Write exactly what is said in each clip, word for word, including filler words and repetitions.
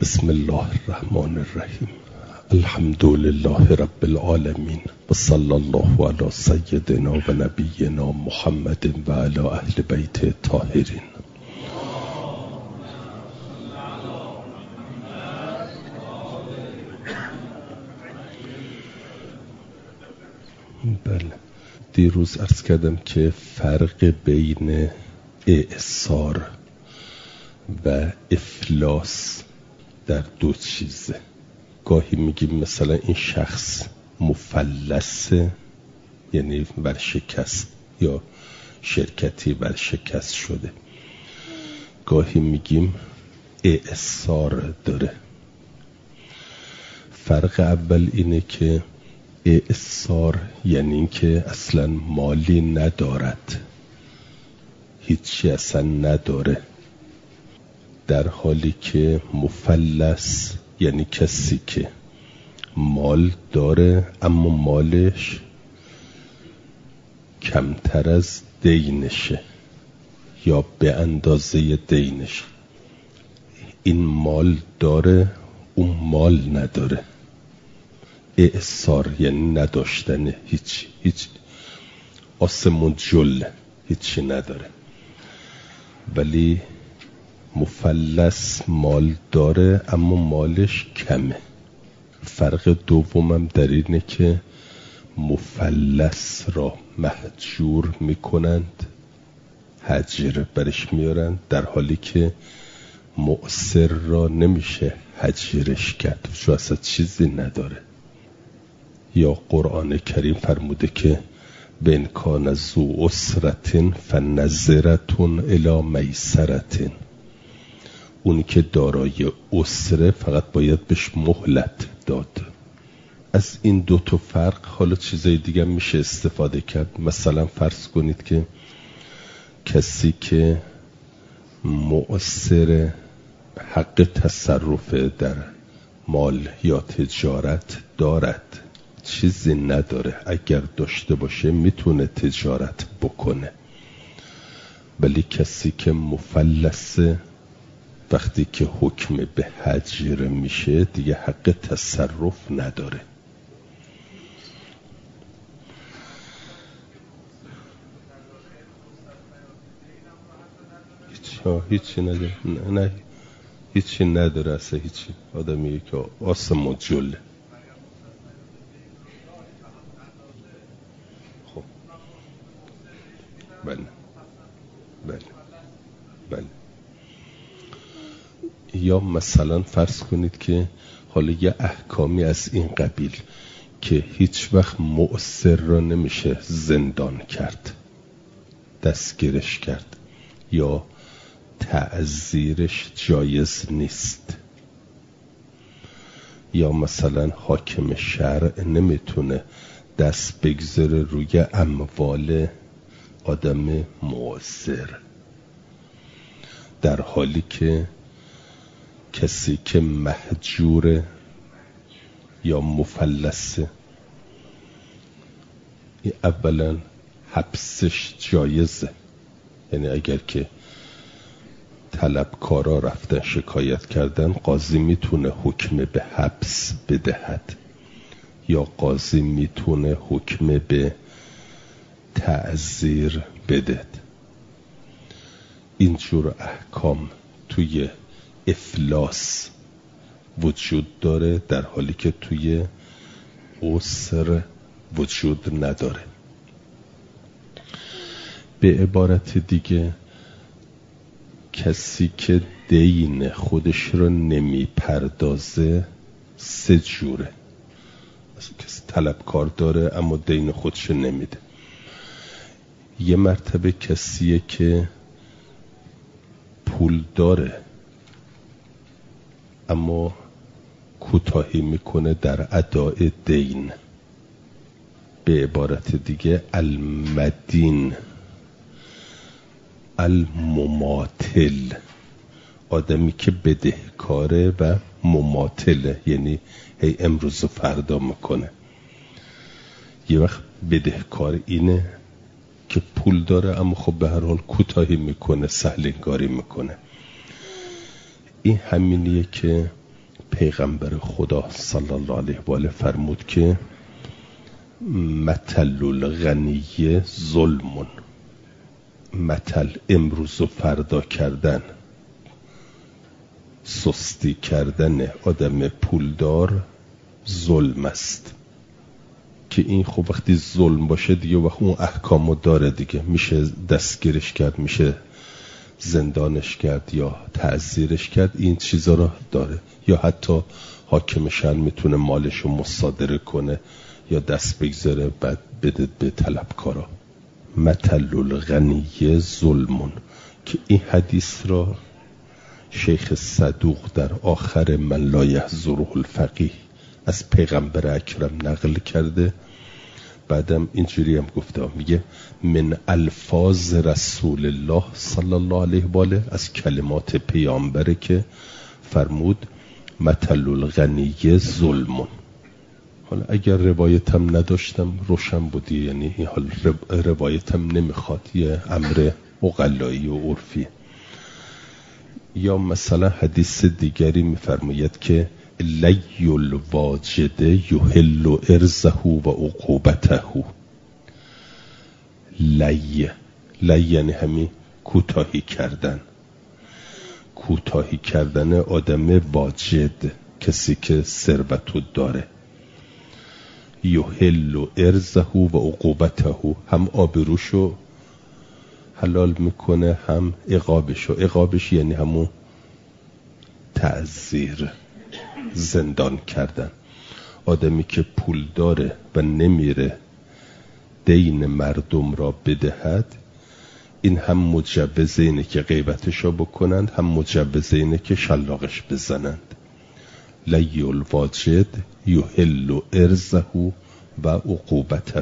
بسم الله الرحمن الرحیم. الحمد لله رب العالمین و صلی الله علی سیدنا و نبینا محمد و علی اهل بیت الطاهرین. بله، دیروز عرض کردم که فرق بین اعصار و افلاس در دو چیزه. گاهی میگیم مثلا این شخص مفلسه، یعنی ورشکست یا شرکتی ورشکست شده. گاهی میگیم اعصار داره. فرق اول اینه که اعصار یعنی این که اصلا مالی ندارد، هیچی اصلا نداره، در حالی که مفلس یعنی کسی که مال داره اما مالش کمتر از دینشه یا به اندازه دینش. این مال داره، اون مال نداره. اعصار یعنی نداشتن، هیچ هیچ آسمون جل، هیچی نداره. ولی مفلس مال داره اما مالش کمه. فرق دومم در اینه که مفلس را مهجور میکنند، هجر برش میارند، در حالی که مؤثر را نمیشه هجرش کرد، چون اصلا چیزی نداره. یا قرآن کریم فرموده که بین کان ذو عسرة فنظرة الی میسرة. اونی که دارای عسره فقط باید بهش مهلت داد. از این دو تا فرق حالا چیزای دیگه میشه استفاده کرد. مثلا فرض کنید که کسی که مؤثر حق تصرف در مال یا تجارت دارد، چیزی نداره، اگر داشته باشه میتونه تجارت بکنه. ولی کسی که مفلسه وقتی که حکم به هجر میشه دیگه حق تصرف نداره. هیچ هیچی نداره. نه, نه هیچی نداره اصلا، هیچی. آدمیه که آسمون جله. خب بله بله بله. یا مثلا فرض کنید که حالا یه احکامی از این قبیل که هیچ وقت مؤثر را نمیشه زندان کرد، دستگیرش کرد، یا تعزیرش جایز نیست. یا مثلا حاکم شرع نمیتونه دست بگذاره روی اموال آدم مؤثر، در حالی که کسی که مهجور یا مفلسه اولا حبسش جایزه. یعنی اگر که طلبکارا رفتن شکایت کردن، قاضی میتونه حکم به حبس بدهد یا قاضی میتونه حکم به تعزیر بدهد. اینجور احکام توی افلاس وجود داره، در حالی که توی عسر وجود نداره. به عبارت دیگه کسی که دین خودش رو نمی پردازه سه جوره. کسی طلبکار داره اما دین خودش نمیده. یه مرتبه کسیه که پول داره اما کوتاهی میکنه در ادای دین. به عبارت دیگه المدین، المماطل، آدمی که بدهکاره و مماطله، یعنی هی امروز و فردا میکنه. یه وقت بدهکار اینه که پول داره اما خب به هر حال کوتاهی میکنه، سهلنگاری میکنه. این همینیه که پیغمبر خدا صلی الله علیه و آله فرمود که مثل الغنی ظلمون، مثل امروز و فردا کردن، سستی کردن آدم پولدار ظلم است. که این خب وقتی ظلم باشه دیگه وقت اون احکامو داره دیگه، میشه دستگیرش کرد، میشه زندانش کرد یا تعزیرش کرد، این چیزا رو داره. یا حتی حاکم شهر میتونه مالشو مصادره کنه یا دست بگذاره بعد بده به طلبکارا. مثل الغنی ظلمون، که این حدیث را شیخ صدوق در آخر من لا یحضره الفقیه از پیغمبر اکرم نقل کرده. بعدم اینجوری هم گفته، میگه من الفاظ رسول الله صلی الله علیه و آله، از کلمات پیامبره که فرمود مثل الغنی ظلمون. حالا اگر روایتم نداشتم روشن بودی، یعنی این حال روایتم نمیخواد، یه امر عقلایی و عرفی. یا مثلا حدیث دیگری میفرماید که لی الواجد یحل ارزه و عقوبته. لی لی یعنی همین کوتاهی کردن، کوتاهی کردن آدم واجد، کسی که ثروتو داره. یحل ارزه و عقوبته، هم آبروشو حلال میکنه هم عقابشو. عقابش یعنی همون تعزیر، زندان کردن. آدمی که پول داره و نمیره دین مردم را بدهد، این هم مجوز اینه که غیبتشو بکنند، هم مجوز اینه که شلاقش بزنند. لی الواجد یحل ارزه و عقوبته.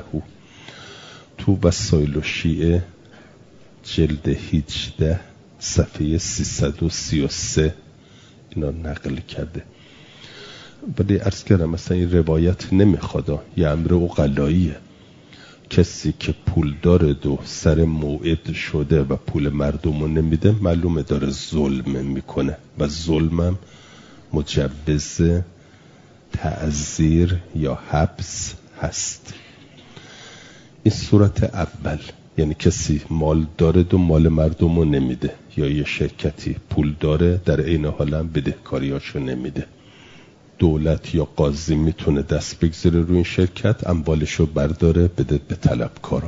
تو وسائل الشیعه جلد هجده صفحه سیصد و سی و سه اینا نقل کرده. ولی عرض کردم مثلا این روایت نمیخواد، یه امر عقلاییه. کسی که پول داره دو سر موعد شده و پول مردمو نمیده، معلومه داره ظلم میکنه و ظلمم مجوز تعزیر یا حبس هست. این صورت اول، یعنی کسی مال داره دو مال مردمو نمیده، یا یه شرکتی پول داره در عین حال هم بدهکاریاشو نمیده. دولت یا قاضی میتونه دست بگذاره روی این شرکت، اموالشو برداره بده به طلبکارا.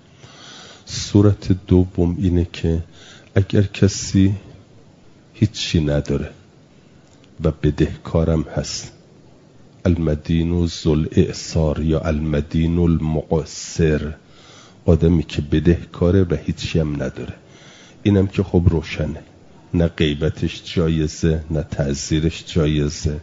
صورت دوم اینه که اگر کسی هیچی نداره و بدهکارم هست، المدین ذل اعسار یا المدین المقصر، آدمی که بدهکاره و هیچی هم نداره، اینم که خب روشنه، نه غیبتش جایزه نه تعزیرش جایزه.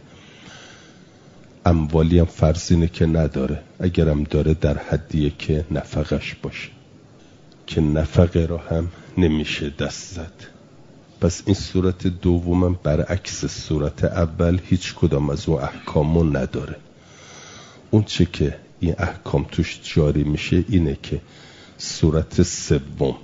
اموالی هم فرض اینه که نداره، اگرم داره در حدیه که نفقش باشه، که نفقه را هم نمیشه دست زد. پس این صورت دومم برعکس صورت اول هیچ کدام از اون احکامو نداره. اون چه که این احکام توش جاری میشه اینه که صورت سوم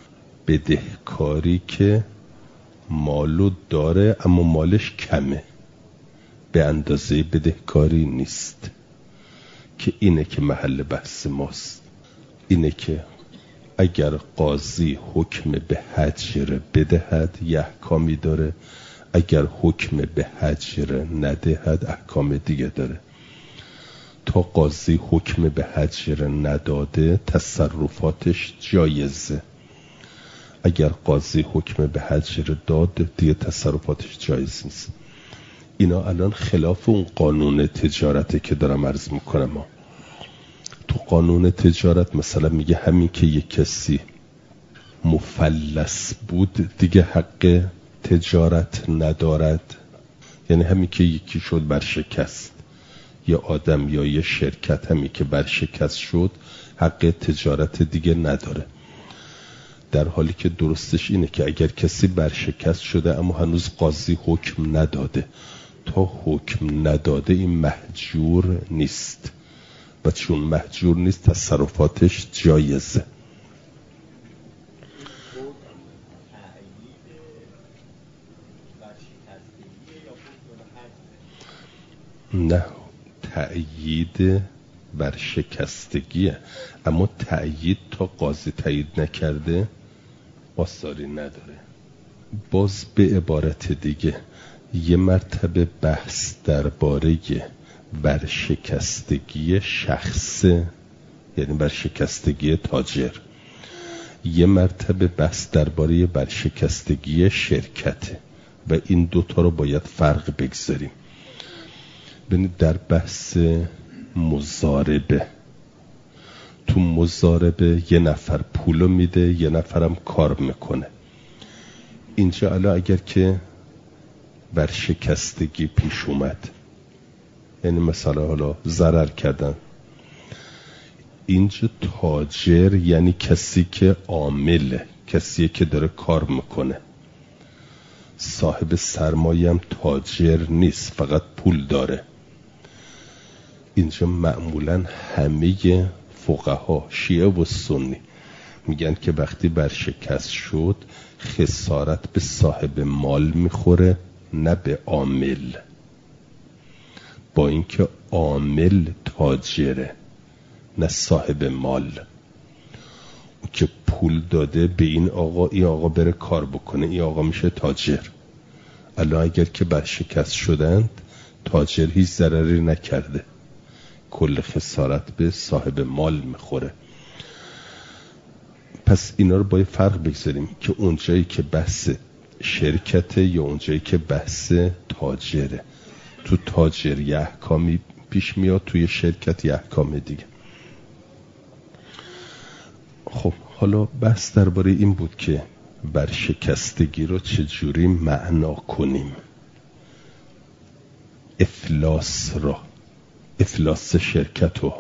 بدهکاری که مالو داره اما مالش کمه، به اندازه بدهکاری نیست، که اینه که محل بحث ماست. اینه که اگر قاضی حکم به هجر بدهد یه احکامی داره، اگر حکم به هجر ندهد احکام دیگه داره. تا قاضی حکم به هجر نداده تصرفاتش جایزه، اگر قاضی حکم به هجر داد دیگه تصرفاتش جایز نیست. اینا الان خلاف اون قانون تجارته که دارم عرض میکنم. ما تو قانون تجارت مثلا میگه همین که یک کسی مفلس بود دیگه حق تجارت ندارد، یعنی همین که یکی شد برشکست، یا آدم یا یه شرکت همین که برشکست شد حق تجارت دیگه نداره. در حالی که درستش اینه که اگر کسی برشکست شده اما هنوز قاضی حکم نداده، تا حکم نداده این محجور نیست، و چون محجور نیست تصرفاتش جایزه. نه، تأیید بر شکستگیه، اما تأیید تا قاضی تأیید نکرده آثاری نداره. باز به عبارت دیگه یه مرتبه بحث درباره برشکستگی شخص، یعنی برشکستگی تاجر، یه مرتبه بحث درباره برشکستگی شرکته و این دوتا رو باید فرق بگذاریم. ببینید در بحث مضاربه، تو مضاربه یه نفر پولو میده، یه نفرم کار میکنه. اینجا الان اگر که برشکستگی پیش اومد، یعنی مثلا حالا ضرر کردن، اینجا تاجر یعنی کسی که عامله، کسی که داره کار میکنه. صاحب سرمایه هم تاجر نیست، فقط پول داره. اینجا معمولا همه فقها شیعه و سنی میگن که وقتی برشکست شد خسارت به صاحب مال میخوره، نه به عامل، با اینکه عامل تاجره نه صاحب مال. او که پول داده به این آقا، این آقا بره کار بکنه، این آقا میشه تاجر. الان اگر که برشکست شدند تاجر هیچ ضرری نکرده، کل خسارت به صاحب مال میخوره. پس اینا رو باید فرق بگذاریم که اونجایی که بحث شرکته یا اونجایی که بحث تاجره. تو تاجر یه احکامی پیش میاد، توی شرکت یه احکام دیگه. خب حالا بحث درباره این بود که برشکستگی رو چجوری معنا کنیم. افلاس را، افلاس شرکت رو،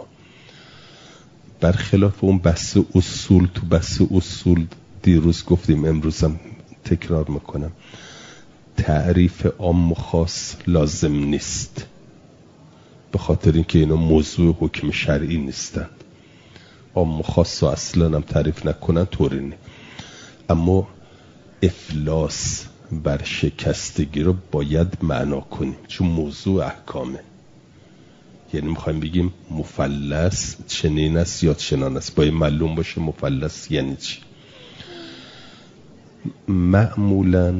برخلاف اون بحث اصول، تو بحث اصول دیروز گفتیم، امروزم تکرار میکنم، تعریف عام و خاص لازم نیست، به خاطر اینکه اینا موضوع حکم شرعی نیستند. عام و خاص رو اصلا هم تعریف نکنن طوری نی. اما افلاس، برشکستگی رو باید معنا کنیم چون موضوع احکامه. یعنی میخوایم بگیم مفلس چنین است یا چنان است، باید معلوم باشه مفلس یعنی چی. معمولاً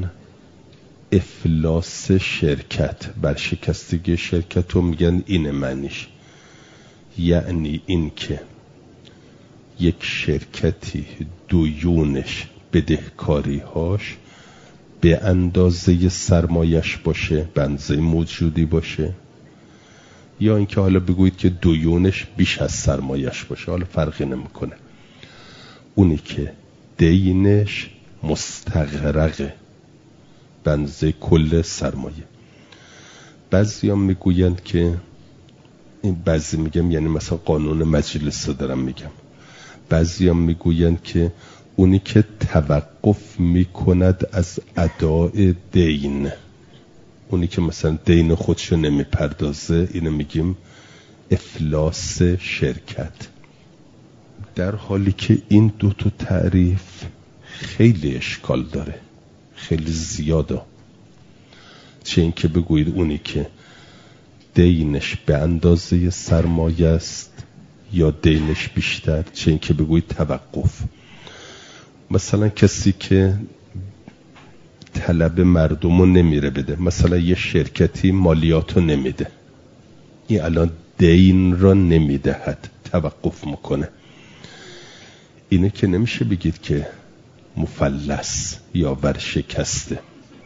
افلاس شرکت، برشکستگی شرکت رو میگن اینه معنیش، یعنی این که یک شرکتی دیونش، بدهکاریهاش به اندازه سرمایش باشه، به اندازه موجودی باشه، یا اینکه حالا بگویید که دیونش بیش از سرمایش باشه، حالا فرقی نمیکنه. اونی که دینش مستغرقه به اندازه کل سرمایه. بعضی هم میگویند که این، بعضی میگم یعنی مثلا قانون مجلس رو دارم میگم، بعضی هم میگویند که اونی که توقف میکند از اداء دین، اونی که مثلا دین خودشو نمیپردازه، اینو میگیم افلاس شرکت. در حالی که این دو تا تعریف خیلی اشکال داره، خیلی زیاده. چه این که بگویید اونی که دینش به اندازه سرمایه است یا دینش بیشتر، چه این که بگویید توقف. مثلا کسی که طلب مردمو نمیره بده، مثلا یه شرکتی مالیاتو نمیده، این الان دین را نمیدهد، توقف میکنه. اینه که نمیشه بگید که مفلس یا ورشکسته.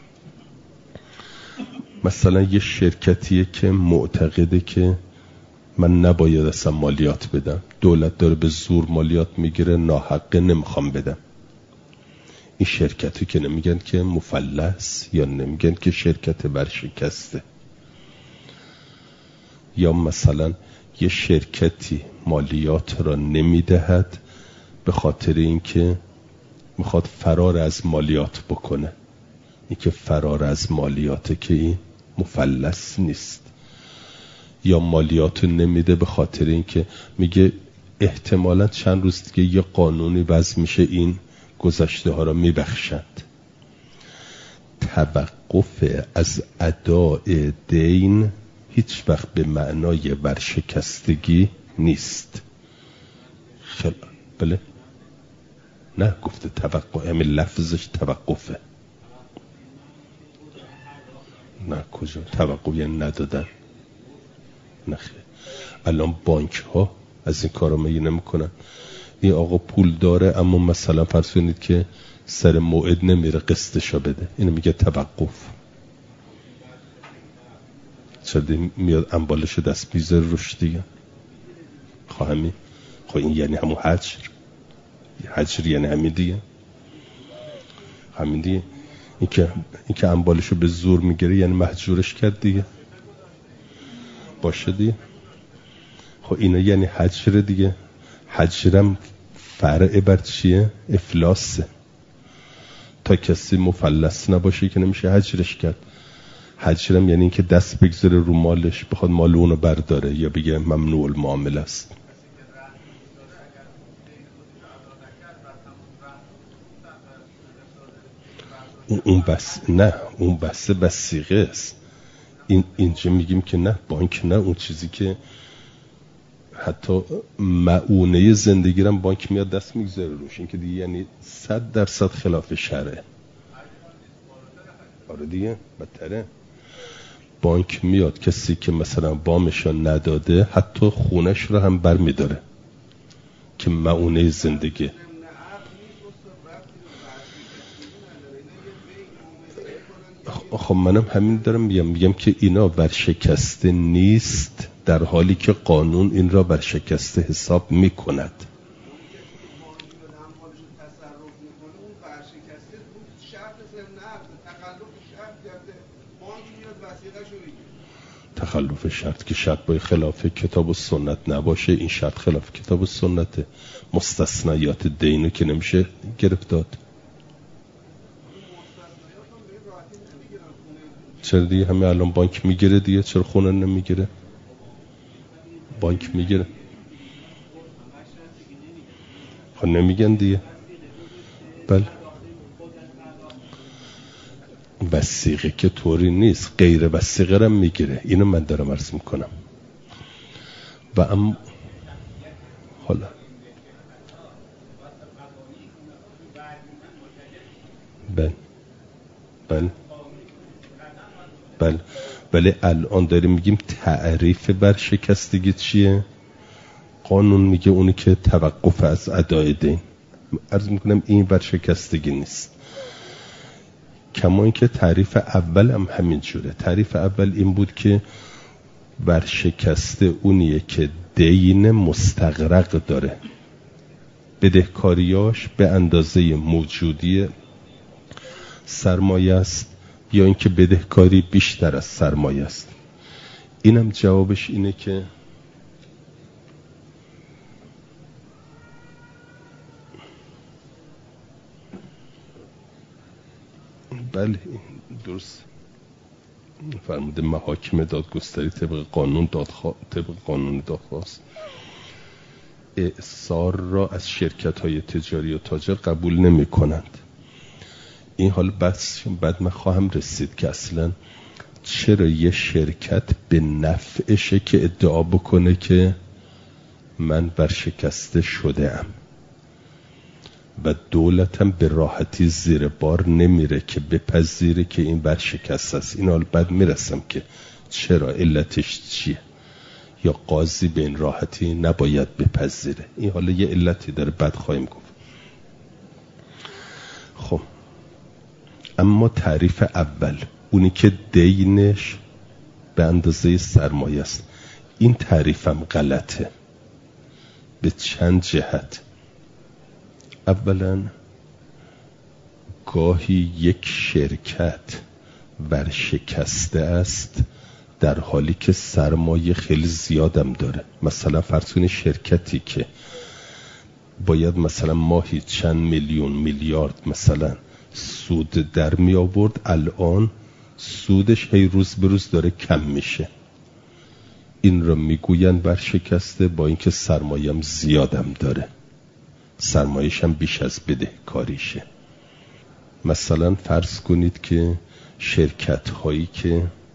مثلا یه شرکتیه که معتقده که من نباید اصلا مالیات بدم، دولت داره به زور مالیات میگیره، ناحقه نمیخوام بدم. این شرکتی که نمیگن که مفلس یا نمیگن که شرکت ورشکسته. یا مثلا یه شرکتی مالیات را نمیدهد به خاطر اینکه میخواد فرار از مالیات بکنه. این که فرار از مالیاته که این مفلس نیست. یا مالیات نمیده به خاطر اینکه میگه احتمالاً چند روز دیگه یه قانونی وضع میشه این گذشته ها را میبخشد. توقف از اداء دین هیچ وقت به معنای ورشکستگی نیست. خل... بله نه گفته توقع، همین لفظش توقفه. نه کجا توقع یعنی ندادن. نه خیلی. الان بانک ها از این کارا میگی نمیکنن. این آقا پول داره اما مثلا فرض کنید که سر موعد نمیره قسطشو بده، اینو میگه توقف. چرا میاد انبالش دست میذاره روش دیگه. خب همین، خب این یعنی همون حجر. حجر یعنی همین دیگه. همین دیگه. این که این که انبالشو به زور میگیره یعنی محجورش کرد دیگه. باشه دیگه. خب اینا یعنی حجر دیگه. حجرم فرع بر چیه؟ افلاسه. تا کسی مفلس نباشه که نمیشه حجرش کرد. حجرم یعنی این که دست بگذاره رو مالش بخواد مال اونو برداره یا بگه ممنوع المعامله است. اون بس نه اون بسته بسیقه است. این اینجا میگیم که نه بانک نه، اون چیزی که حتی معونه زندگی رم بانک میاد دست میگذاره روش، این که دیگه یعنی صد درصد خلاف شرعه. آره دیگه بدتره. بانک میاد کسی که مثلا وامشو نداده حتی خونش رو هم بر میداره که معونه زندگی. خب منم همین دارم میگم میگم که اینا ورشکسته نیست در حالی که قانون این را ورشکسته حساب میکند. تخلف شرط که شرط باید خلاف کتاب و سنت نباشه، این شرط خلاف کتاب و سنت. مستثنیات دینو که نمیشه گرفت داد. چرا دیگه همه الان بانک میگیره دیگه، چرا خونه نمیگیره؟ بانک میگیره. خب نمیگن دیگه. بله وثیقه که طوری نیست، غیر وثیقه رو میگیره. اینو من دارم عرض میکنم. و ام حالا بله بله بله ولی الان داریم میگیم تعریف ورشکستگی چیه؟ قانون میگه اونی که توقف از ادای دین. عرض میکنم این ورشکستگی نیست. کما این که تعریف اول هم همین جوره. تعریف اول این بود که ورشکسته اونیه که دین مستغرق داره، بدهکاریاش به اندازه موجودی سرمایه است یا اینکه بدهکاری بیشتر از سرمایه است. اینم جوابش اینه که بله درست فرموده محاکم دادگستری طبق قانون دادخواه طبق قانون دادخواست اعصار را از شرکت های تجاری و تاجر قبول نمی کنند. این حال بس بعد من خواهم رسید که اصلا چرا یه شرکت به نفعشه که ادعا بکنه که من ورشکسته شده ام و دولتم به راحتی زیر بار نمیره که بپذیره که این ورشکست است. این حال بعد میرسم که چرا علتش چیه، یا قاضی به این راحتی نباید بپذیره. این حالا یه علتی داره بعد خواهیم گفت. خب اما تعریف اول اونی که دینش به اندازه سرمایه است، این تعریفم غلطه به چند جهت. اولا گاهی یک شرکت ورشکسته است در حالی که سرمایه خیلی زیادم داره. مثلا فرض کنید شرکتی که باید مثلا ماهی چند میلیون میلیارد مثلا سود در می آورد، الان سودش هی روز به روز داره کم میشه. این را میگوین ورشکسته با اینکه سرمایه‌ام زیادم داره، سرمایه‌ش هم بیش از بدهکاریشه. مثلا فرض کنید که شرکت هایی که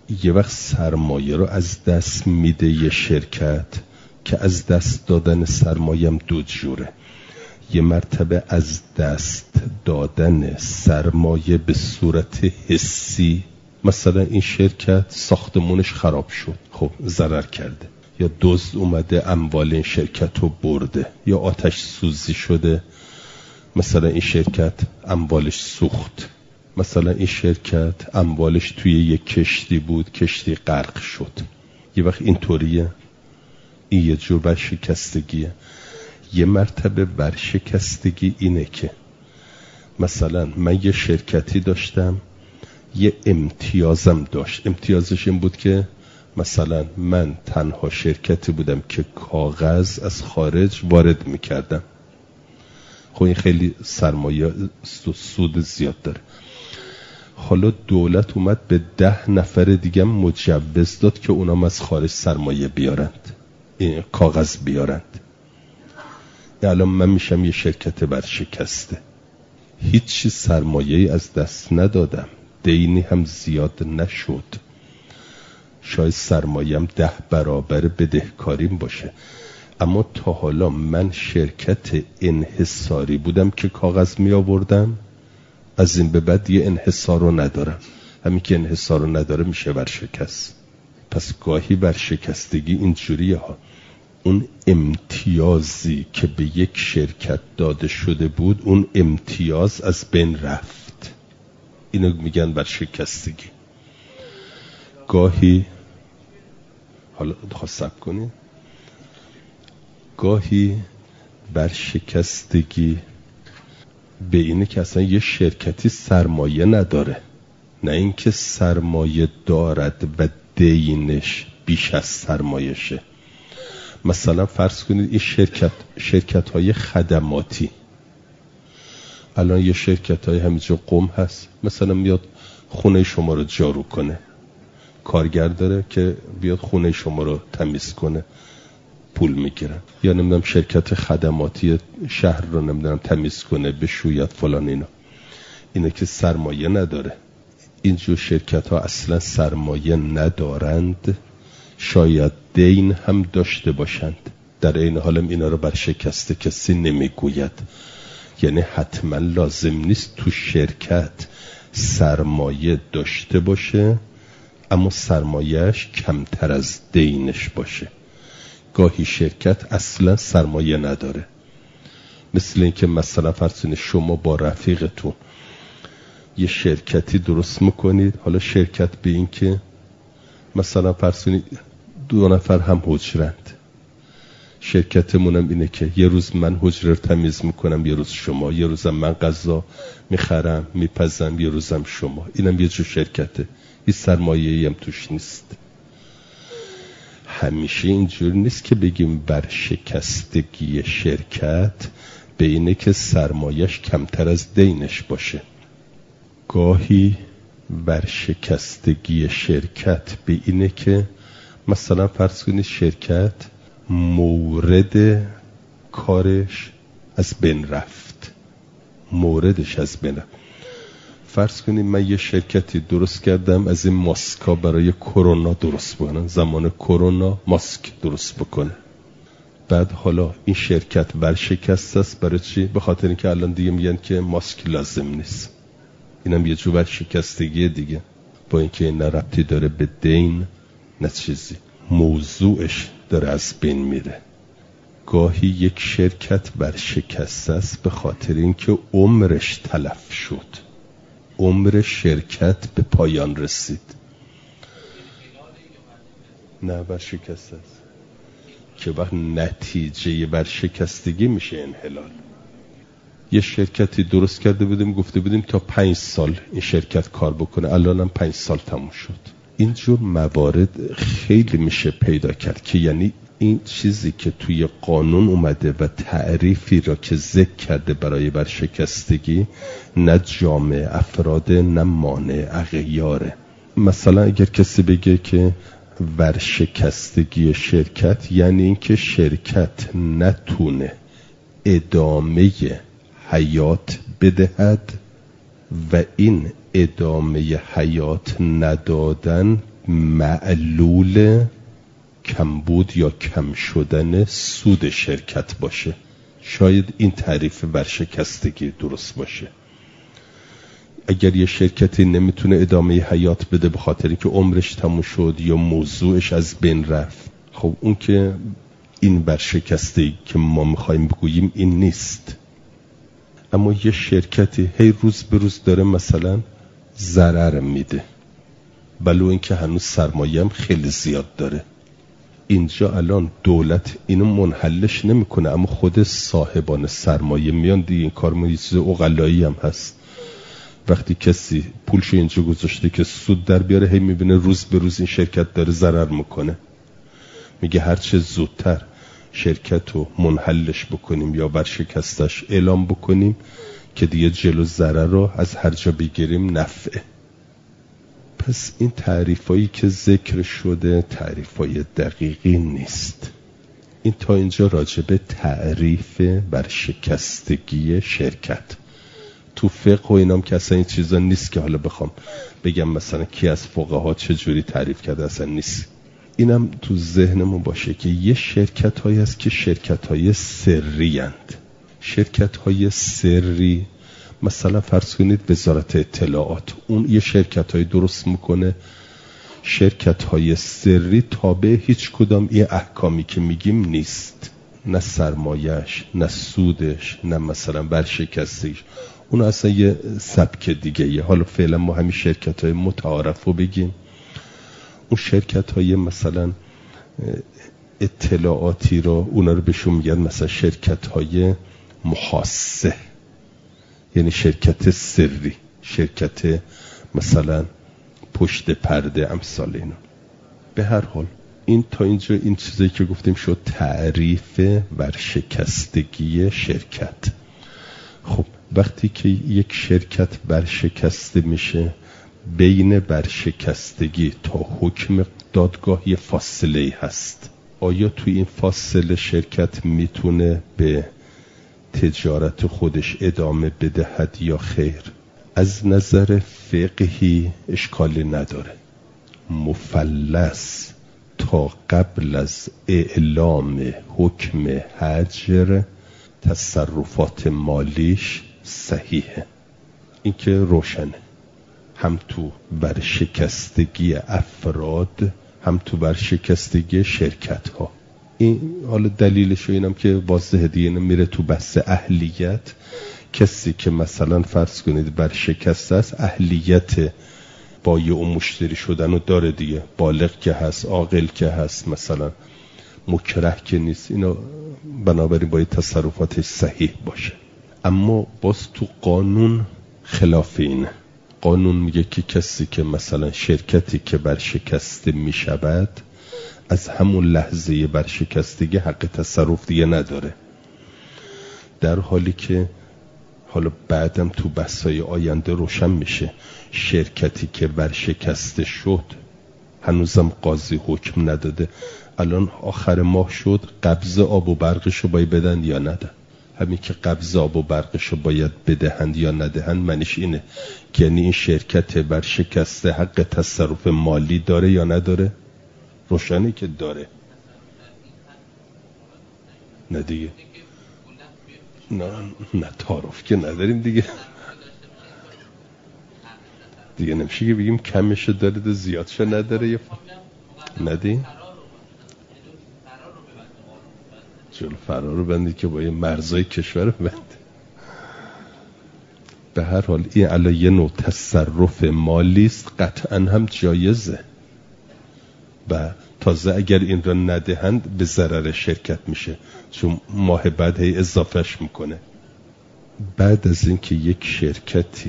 یه وقت سرمایه رو از دست میده یه شرکت که از دست دادن سرمایه هم دو جوره. یه مرتبه از دست دادن سرمایه به صورت حسی، مثلا این شرکت ساختمونش خراب شد، خب ضرر کرده، یا دزد اومده اموال این شرکت رو برده، یا آتش سوزی شده، مثلا این شرکت اموالش سوخت، مثلا این شرکت اموالش توی یک کشتی بود، کشتی غرق شد. یه وقت اینطوریه، این یه جور ورشکستگیه. یه مرتبه ورشکستگی اینه که مثلا من یه شرکتی داشتم، یه امتیازم داشت. امتیازش این بود که مثلا من تنها شرکتی بودم که کاغذ از خارج وارد میکردم. خب این خیلی سرمایه سود زیاد داره. حالا دولت اومد به ده نفر دیگه مجوز داد که اونام از خارج سرمایه بیارند، این کاغذ بیارند. الان من میشم یه شرکت ورشکسته، هیچ سرمایه‌ای از دست ندادم، دینی هم زیاد نشد، شاید سرمایه‌ام ده برابر بدهکاریم باشه، اما تا حالا من شرکت انحصاری بودم که کاغذ می آوردم، از این به بعد یه انحصار رو ندارم. همین که انحصار رو نداره میشه ورشکست. پس گاهی ورشکستگی اینجوریه ها، اون امتیازی که به یک شرکت داده شده بود، اون امتیاز از بین رفت، اینو میگن ورشکستگی. گاهی حالا خواستم کنید گاهی ورشکستگی به اینه که اصلا یه شرکتی سرمایه نداره، نه اینکه سرمایه دارد و دینش بیش از سرمایشه. مثلا فرض کنید این شرکت شرکت های خدماتی، الان یه شرکت های همینجا قم هست، مثلا میاد خونه شما رو جارو کنه، کارگر داره که بیاد خونه شما رو تمیز کنه، پول میگیرن. یا نمیدونم شرکت خدماتی شهر رو نمیدونم تمیز کنه، بشوید فلان، اینا اینه که سرمایه نداره. اینجور شرکت ها اصلا سرمایه ندارند، شاید دین هم داشته باشند، در این حالم اینا رو برشکسته کسی نمیگوید. یعنی حتما لازم نیست تو شرکت سرمایه داشته باشه، اما سرمایهش کمتر از دینش باشه. گاهی شرکت اصلا سرمایه نداره، مثل این که مثلا فرض کنید شما با رفیقتون یه شرکتی درست میکنید. حالا شرکت به این که مثلا فرض کنید دو نفر هم حجرند، شرکتمونم اینه که یه روز من حجره رو تمیز میکنم، یه روز شما، یه روزم من غذا میخرم میپزم، یه روزم شما. اینم یه جور شرکته، هیچ سرمایه‌ای هم توش نیست. همیشه اینجور نیست که بگیم ورشکستگی شرکت به اینه که سرمایهش کمتر از دینش باشه. گاهی ورشکستگی شرکت به اینه که مثلا فرض کنید شرکت مورد کارش از بین رفت، موردش از بین رفت. فرض کنید من یه شرکتی درست کردم از این ماسکا برای کرونا درست بکنم، زمان کرونا ماسک درست بکنه. بعد حالا این شرکت ورشکست است. برای چی؟ به خاطر اینکه الان دیگه میگن که ماسک لازم نیست. اینم یه جور ورشکستگی دیگه، با اینکه این نه ربطی داره به دین نه چیزی، موضوعش داره از بین میره. گاهی یک شرکت ورشکست است به خاطر اینکه عمرش تلف شد، عمر شرکت به پایان رسید. نه ورشکست است که وقت نتیجه ورشکستگی میشه انحلال. یه شرکتی درست کرده بودیم، گفته بودیم تا پنج سال این شرکت کار بکنه، الان هم پنج سال تموم شد. اینجور موارد خیلی میشه پیدا کرد که یعنی این چیزی که توی قانون اومده و تعریفی را که ذکر کرده برای ورشکستگی، نه جامع افراد نه مانع اغیاره. مثلا اگر کسی بگه که ورشکستگی شرکت یعنی این که شرکت نتونه ادامه حیات بدهد و این ادامه حیات ندادن معلول کمبود یا کم شدن سود شرکت باشه. شاید این تعریف ورشکستگی درست باشه. اگر یه شرکتی نمیتونه ادامه حیات بده به خاطر اینکه عمرش تموم شد یا موضوعش از بین رفت، خب اون که این ورشکستگی که ما میخوایم بگوییم این نیست. اما یه شرکتی هی روز به روز داره مثلا ضرر میده، بلو اینکه هنوز سرمایه هم خیلی زیاد داره. اینجا الان دولت اینو منحلش نمیکنه، اما خود صاحبان سرمایه میان دیگه. این کار ما یه چیز عقلایی هم هست. وقتی کسی پولشو اینجا گذاشته که سود در بیاره، هی میبینه روز به روز این شرکت داره ضرر میکنه، میگه هرچه زودتر شرکت رو منحلش بکنیم یا ورشکستش اعلام بکنیم که دیگه جلو ضرر رو از هر جا بگیریم نفعه. پس این تعریفایی که ذکر شده تعریفای دقیقی نیست. این تا اینجا راجع به تعریف ورشکستگی شرکت. تو فقه و اینام که اصلا این چیزا نیست که حالا بخوام بگم مثلا کی از فقها چه جوری تعریف کرده، اصلا نیست. اینم تو ذهنمون باشه که یه شرکت هایی هست که شرکت های سری هست. شرکت های سری مثلا فرض کنید وزارت اطلاعات، اون یه شرکت های درست میکنه. شرکت های سری تابع هیچ کدام یه احکامی که میگیم نیست، نه سرمایش، نه سودش، نه مثلا ورشکستگیش. اون اصلا یه سبک دیگه یه. حالا فعلا ما همین شرکت های متعارف رو بگیم. اون شرکت های مثلا اطلاعاتی رو اونا رو بهشون میگن مثلا شرکت های محاسه، یعنی شرکت سری، شرکت مثلا پشت پرده، امثال اینا. به هر حال این تا اینجا این چیزایی که گفتیم شد تعریف ورشکستگی شرکت. خب وقتی که یک شرکت ورشکسته میشه، بین ورشکستگی تا حکم دادگاه یه فاصله هست. آیا توی این فاصله شرکت میتونه به تجارت خودش ادامه بدهد یا خیر؟ از نظر فقهی اشکالی نداره. مفلس تا قبل از اعلام حکم حجر تصرفات مالیش صحیحه. این که روشنه، هم تو ورشکستگی افراد هم تو ورشکستگی شرکت ها. این حالا دلیلش اینم که واضحه دیگه، میره تو بحث اهلیت. کسی که مثلا فرض کنید ورشکسته است، اهلیت بایع و مشتری شدن رو داره دیگه، بالغ که هست، عاقل که هست، مثلا مکره که نیست. اینا بنابراین باید تصرفاتش صحیح باشه. اما باز تو قانون خلاف اینه. قانون میگه که کسی که مثلا شرکتی که ورشکسته میشود، از همون لحظه ورشکستگی حق تصرف دیگه نداره، در حالی که حالا بعدم تو بحث‌های آینده روشن میشه شرکتی که ورشکسته شد هنوزم قاضی حکم نداده، الان آخر ماه شد، قبض آب و برقشو باید بدن یا ندن. همین که قبض آب و برقشو باید بدهند یا ندهند معنیش اینه که یعنی این شرکت ورشکسته حق تصرف مالی داره یا نداره؟ روشنی که داره. نه دیگه، نه نه تعارف که نداریم دیگه. دیگه نمیشه که بگیم کمش داره زیادش نداره. یا ندی جلو فرار رو بندی که با یه مرزای کشور رو بند. به هر حال این علی یه نوع تصرف مالی است، قطعا هم جایزه و تازه اگر این را ندهند به ضرر شرکت میشه، چون ماه بعد هی اضافهش میکنه. بعد از اینکه یک شرکتی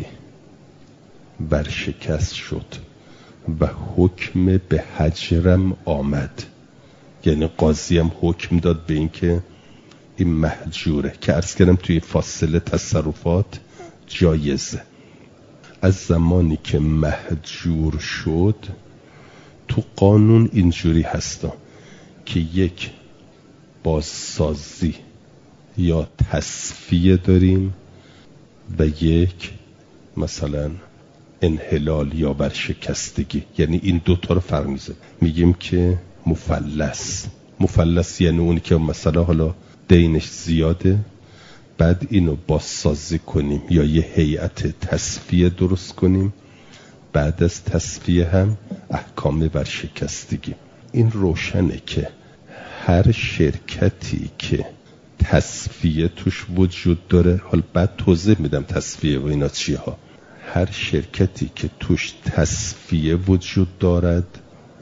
ورشکست شد و حکم به حجرم آمد، یعنی قاضی هم حکم داد به اینکه این محجوره، که عرض کردم توی فاصله تصرفات جایزه. از زمانی که محجور شد تو قانون اینجوری هستا که یک بازسازی یا تصفیه داریم و یک مثلا انحلال یا ورشکستگی. یعنی این دوتا رو فرق میذاره. میگیم که مفلس، مفلس یعنی اونی که مثلا حالا دینش زیاده، بعد اینو بازسازی کنیم یا یه هیئت تصفیه درست کنیم، بعد از تصفیه هم احکام ورشکستگی. این روشنه که هر شرکتی که تصفیه توش وجود داره، حالا بعد توضیح میدم تصفیه و اینا چیه ها، هر شرکتی که توش تصفیه وجود دارد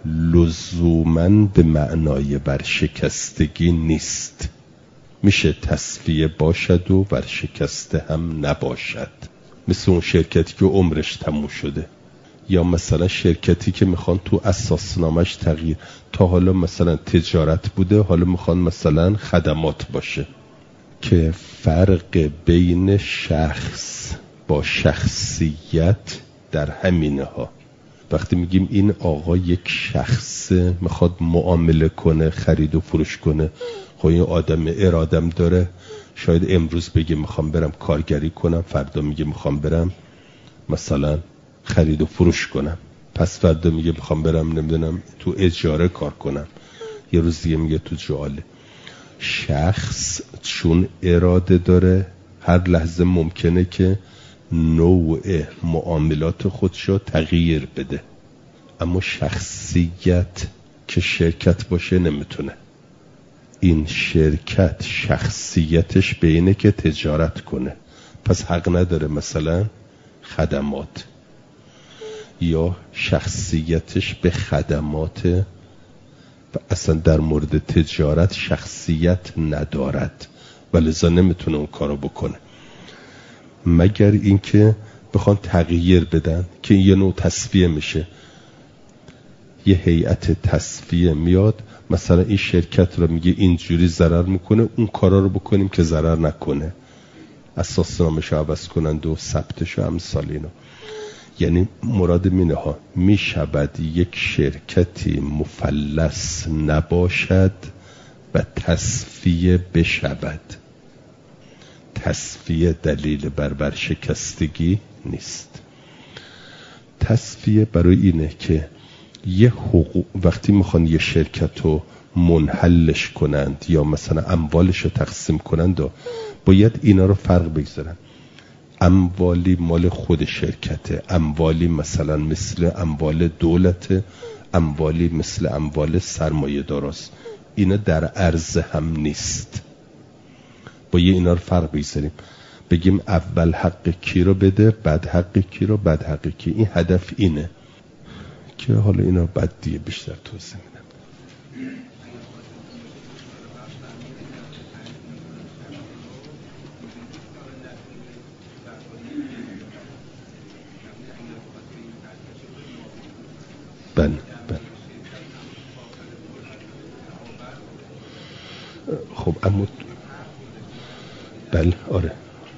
لزوماً به معنای ورشکستگی نیست. میشه تصفیه باشد و ورشکسته هم نباشد. مثل اون شرکتی که عمرش تموم شده، یا مثلا شرکتی که میخوان تو اساسنامش تغییر، تا حالا مثلا تجارت بوده، حالا میخوان مثلا خدمات باشه، که فرق بین شخص با شخصیت در همینه ها. وقتی میگیم این آقا یک شخص میخواد معامله کنه، خرید و فروش کنه، خب این آدم ارادم داره، شاید امروز بگه میخوام برم کارگری کنم، فردا میگه میخوام برم مثلا خرید و فروش کنم، پس فردا میگه میخوام برم نمیدونم تو اجاره کار کنم، یه روز دیگه میگه تو جاله. شخص چون اراده داره هر لحظه ممکنه که نوع معاملات خودشو تغییر بده، اما شخصیت که شرکت باشه نمیتونه. این شرکت شخصیتش به اینه که تجارت کنه، پس حق نداره مثلا خدمات، یا شخصیتش به خدمات و اصلا در مورد تجارت شخصیت ندارد و لذا نمیتونه اون کارو بکنه، مگر اینکه بخوان تغییر بدن که یه نوع تصفیه میشه. یه هیئت تصفیه میاد مثلا این شرکت رو میگه اینجوری ضرر میکنه، اون کارا رو بکنیم که ضرر نکنه، اساسنامه‌ش رو عوض کنند و ثبتش و امثال اینا. یعنی مراد مینه ها میشود یک شرکتی مفلس نباشد و تصفیه بشود. تصفیه دلیل بر ورشکستگی نیست. تصفیه برای اینه که یه حقوق وقتی میخوان یه شرکت رو منحلش کنند یا مثلا اموالش رو تقسیم کنند و باید اینا رو فرق بگذارن. اموالی مال خود شرکته، اموالی مثلا مثل اموال دولته، اموالی مثل اموال سرمایه داراست. اینا در عرض هم نیست. باید اینا رو فرق بگذاریم، بگیم اول حق کی رو بده، بعد حق کی رو، بعد حق کی. این هدف اینه که حالا اینا بعد دیگه بیشتر توضیح میدم. بله بله. خب اما بله آره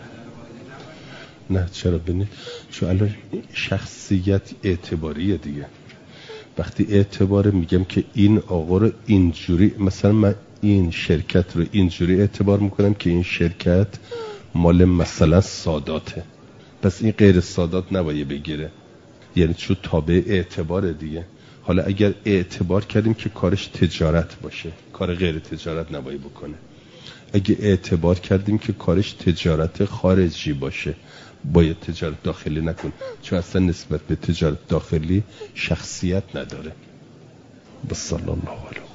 نه چرا بینید، چون الان شخصیت اعتباریه دیگه. وقتی اعتباره میگم که این آقا رو اینجوری، مثلا من این شرکت رو اینجوری اعتبار میکنم که این شرکت مال مثلا ساداته، پس این غیر سادات نباید بگیره، یعنی چون تابع اعتبار دیگه. حالا اگر اعتبار کردیم که کارش تجارت باشه، کار غیر تجارت نباید بکنه. اگه اعتبار کردیم که کارش تجارت خارجی باشه، باید تجارت داخلی نکن، چون اصلا نسبت به تجارت داخلی شخصیت نداره. بسم الله علیه